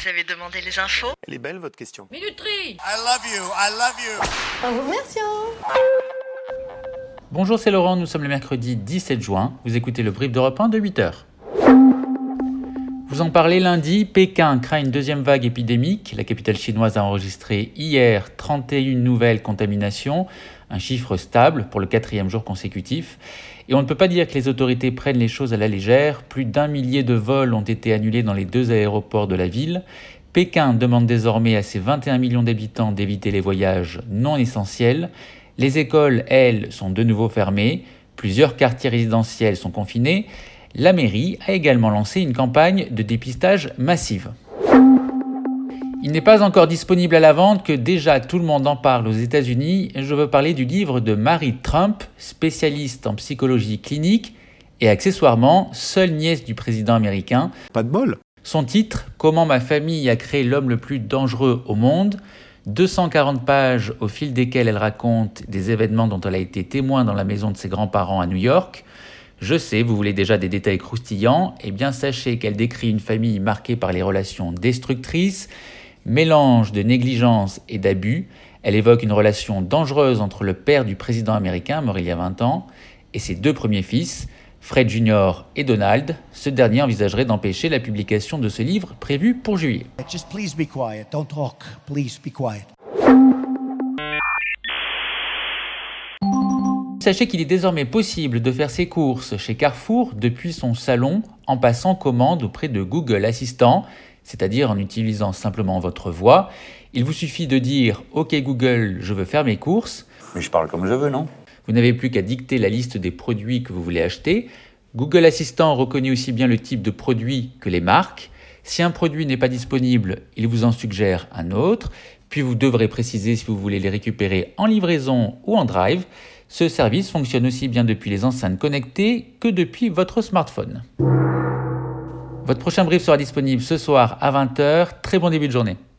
Vous avez demandé les infos? Elle est belle votre question. Minuterie. I love you. En vous remerciant. Bonjour, c'est Laurent, nous sommes le mercredi 17 juin. Vous écoutez le brief d'Europe 1 de 8h. Vous en parlez lundi, Pékin craint une deuxième vague épidémique. La capitale chinoise a enregistré hier 31 nouvelles contaminations, un chiffre stable pour le 4e jour consécutif. Et on ne peut pas dire que les autorités prennent les choses à la légère. Plus d'1 millier de vols ont été annulés dans les 2 aéroports de la ville. Pékin demande désormais à ses 21 millions d'habitants d'éviter les voyages non essentiels. Les écoles, elles, sont de nouveau fermées. Plusieurs quartiers résidentiels sont confinés. La mairie a également lancé une campagne de dépistage massive. Il n'est pas encore disponible à la vente que déjà tout le monde en parle aux États-Unis. Je veux parler du livre de Mary Trump, spécialiste en psychologie clinique et accessoirement seule nièce du président américain. Pas de bol. Son titre, Comment ma famille a créé l'homme le plus dangereux au monde. 240 pages au fil desquelles elle raconte des événements dont elle a été témoin dans la maison de ses grands-parents à New York. Je sais, vous voulez déjà des détails croustillants. Eh bien, sachez qu'elle décrit une famille marquée par les relations destructrices, mélange de négligence et d'abus. Elle évoque une relation dangereuse entre le père du président américain, mort il y a 20 ans, et ses 2 premiers fils, Fred Jr. et Donald. Ce dernier envisagerait d'empêcher la publication de ce livre prévu pour juillet. Just please be quiet. Don't talk. Please be quiet. Sachez qu'il est désormais possible de faire ses courses chez Carrefour depuis son salon en passant commande auprès de Google Assistant, c'est-à-dire en utilisant simplement votre voix. Il vous suffit de dire « Ok Google, je veux faire mes courses ». Mais je parle comme je veux, non ? Vous n'avez plus qu'à dicter la liste des produits que vous voulez acheter. Google Assistant reconnaît aussi bien le type de produit que les marques. Si un produit n'est pas disponible, il vous en suggère un autre. Puis vous devrez préciser si vous voulez les récupérer en livraison ou en drive. Ce service fonctionne aussi bien depuis les enceintes connectées que depuis votre smartphone. Votre prochain brief sera disponible ce soir à 20h. Très bon début de journée.